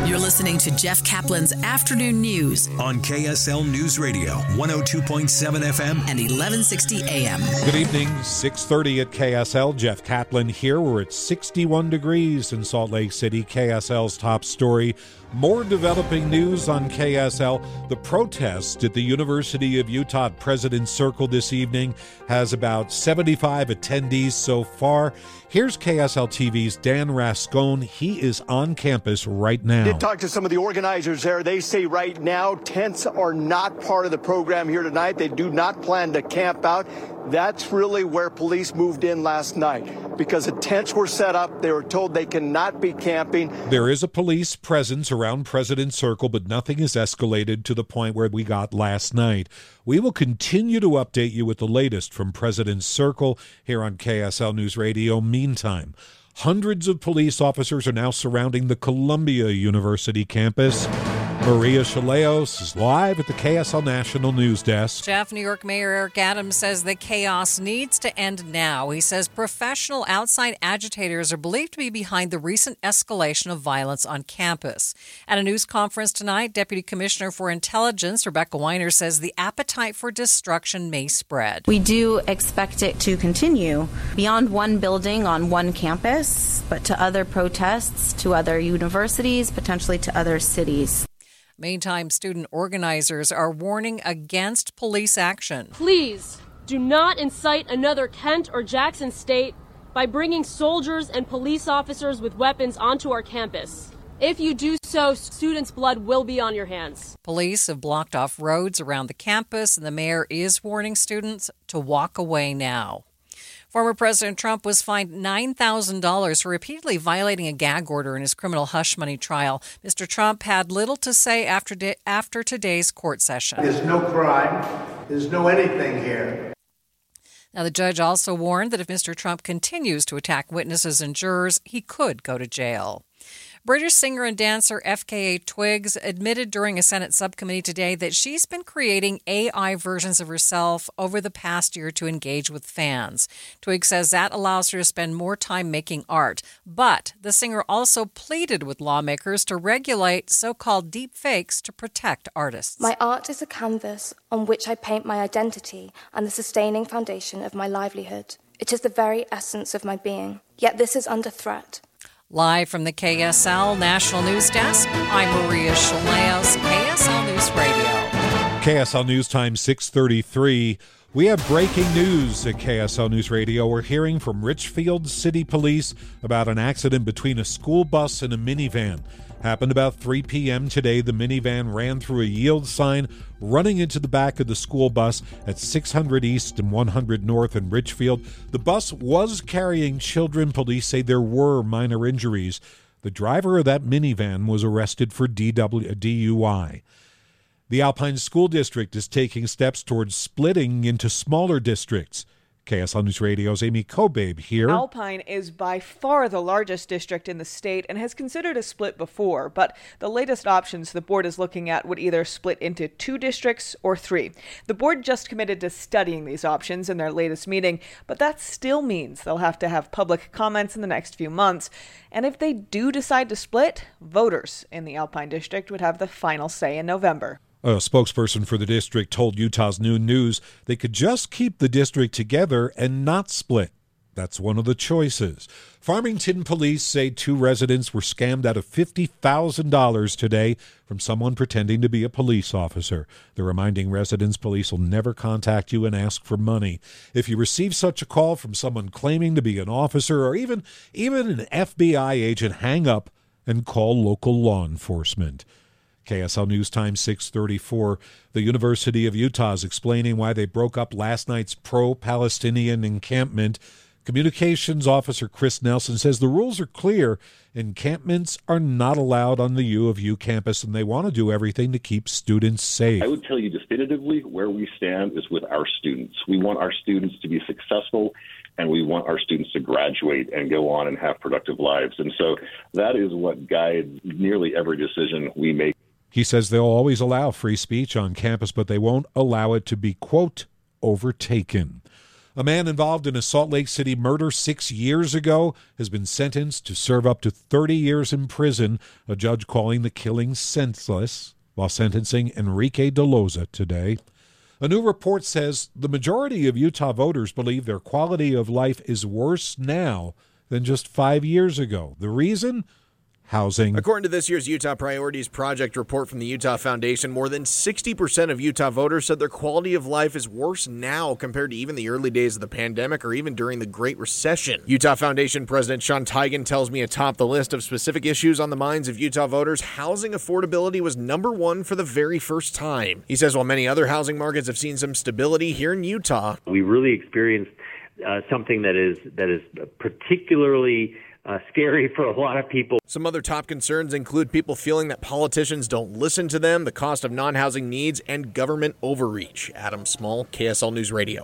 You're listening to Jeff Kaplan's Afternoon News on KSL News Radio, 102.7 FM and 1160 AM. Good evening, 6:30 at KSL. Jeff Kaplan here. We're at 61 degrees in Salt Lake City. KSL's top story. More developing news on KSL. The protest at the University of Utah at President's Circle this evening has about 75 attendees so far. Here's KSL TV's Dan Rascone. He is on campus right now. I did talk to some of the organizers there. They say right now tents are not part of the program here tonight. They do not plan to camp out. That's really where police moved in last night because the tents were set up. They were told they cannot be camping. There is a police presence around President's Circle, but nothing has escalated to the point where we got last night. We will continue to update you with the latest from President's Circle here on KSL News Radio. Meantime, hundreds of police officers are now surrounding the Columbia University campus. Maria Chaleos is live at the KSL National News Desk. Jeff, New York Mayor Eric Adams says the chaos needs to end now. He says professional outside agitators are believed to be behind the recent escalation of violence on campus. At a news conference tonight, Deputy Commissioner for Intelligence Rebecca Weiner says the appetite for destruction may spread. We do expect it to continue beyond one building on one campus, but to other protests, to other universities, potentially to other cities. Meantime, student organizers are warning against police action. Please do not incite another Kent or Jackson State by bringing soldiers and police officers with weapons onto our campus. If you do so, students' blood will be on your hands. Police have blocked off roads around the campus, and the mayor is warning students to walk away now. Former President Trump was fined $9,000 for repeatedly violating a gag order in his criminal hush money trial. Mr. Trump had little to say after today's court session. There's no crime. There's no anything here. Now, the judge also warned that if Mr. Trump continues to attack witnesses and jurors, he could go to jail. British singer and dancer FKA Twigs admitted during a Senate subcommittee today that she's been creating AI versions of herself over the past year to engage with fans. Twigs says that allows her to spend more time making art. But the singer also pleaded with lawmakers to regulate so-called deep fakes to protect artists. My art is a canvas on which I paint my identity and the sustaining foundation of my livelihood. It is the very essence of my being. Yet this is under threat. Live from the KSL National News Desk, I'm Maria Chaleos, KSL News Radio. KSL News Time 6:33. We have breaking news at KSL News Radio. We're hearing from Richfield City Police about an accident between a school bus and a minivan. Happened about 3 p.m. today. The minivan ran through a yield sign, running into the back of the school bus at 600 East and 100 North in Richfield. The bus was carrying children. Police say there were minor injuries. The driver of that minivan was arrested for DUI. The Alpine School District is taking steps towards splitting into smaller districts. KSL News Radio's Amy Kobabe here. Alpine is by far the largest district in the state and has considered a split before, but the latest options the board is looking at would either split into 2 districts or 3. The board just committed to studying these options in their latest meeting, but that still means they'll have to have public comments in the next few months. And if they do decide to split, voters in the Alpine district would have the final say in November. A spokesperson for the district told Utah's Noon News they could just keep the district together and not split. That's one of the choices. Farmington police say 2 residents were scammed out of $50,000 today from someone pretending to be a police officer. They're reminding residents police will never contact you and ask for money. If you receive such a call from someone claiming to be an officer or even an FBI agent, hang up and call local law enforcement. KSL News Time 6:34. The University of Utah is explaining why they broke up last night's pro-Palestinian encampment. Communications Officer Chris Nelson says the rules are clear. Encampments are not allowed on the U of U campus, and they want to do everything to keep students safe. I would tell you definitively where we stand is with our students. We want our students to be successful, and we want our students to graduate and go on and have productive lives. And so that is what guides nearly every decision we make. He says they'll always allow free speech on campus, but they won't allow it to be, quote, overtaken. A man involved in a Salt Lake City murder 6 years ago has been sentenced to serve up to 30 years in prison, a judge calling the killing senseless, while sentencing Enrique De Loza today. A new report says the majority of Utah voters believe their quality of life is worse now than just 5 years ago. The reason? Housing. According to this year's Utah Priorities Project report from the Utah Foundation, more than 60% of Utah voters said their quality of life is worse now compared to even the early days of the pandemic or even during the Great Recession. Utah Foundation President Sean Teigen tells me atop the list of specific issues on the minds of Utah voters, housing affordability was number one for the very first time. He says while many other housing markets have seen some stability, here in Utah, we really experienced something that is particularly scary for a lot of people. Some other top concerns include people feeling that politicians don't listen to them, the cost of non-housing needs, and government overreach. Adam Small, KSL News Radio.